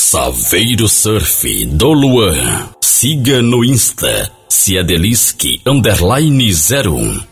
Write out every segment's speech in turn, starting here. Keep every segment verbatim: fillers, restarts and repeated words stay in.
Saveiro Surf do Luan. Siga no Insta Ciadelisque underline zero um.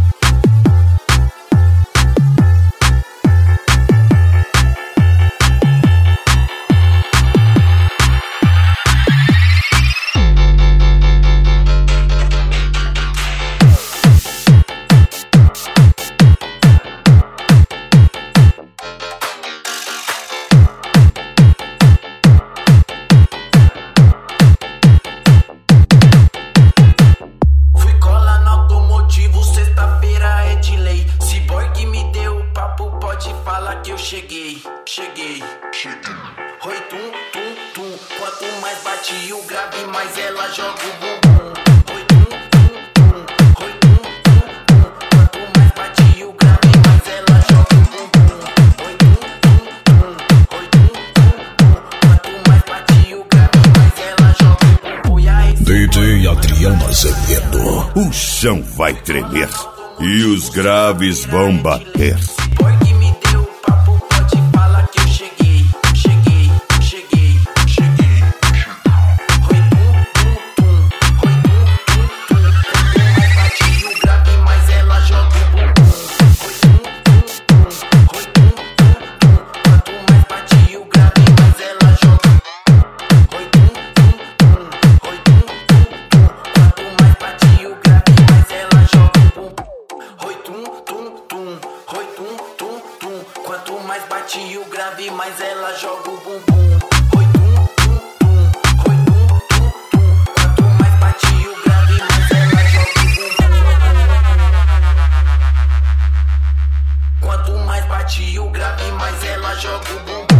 Cheguei, cheguei, cheguei. Oi, tum, tum, tum. Quanto mais bate o grave, mais ela joga o bumbum. Oi, tum, tum, tum. Oi, tum, tum, tum. Quanto mais bate o grave, mais ela joga o bumbum. Oi, tum, tum, tum. Oi, tum, tum, tum. Quanto mais bate o grave, mais ela joga o bumbum. D J Adriano Azevedo. O chão vai tremer e os graves vão bater. Quanto mais bate o grave, mais ela joga o bumbum. Oi, tum, tum, tum. Oi, tum, tum, tum. Quanto mais bate o grave, mais ela joga o bumbum. Quanto mais bate o grave, mais ela joga o bumbum.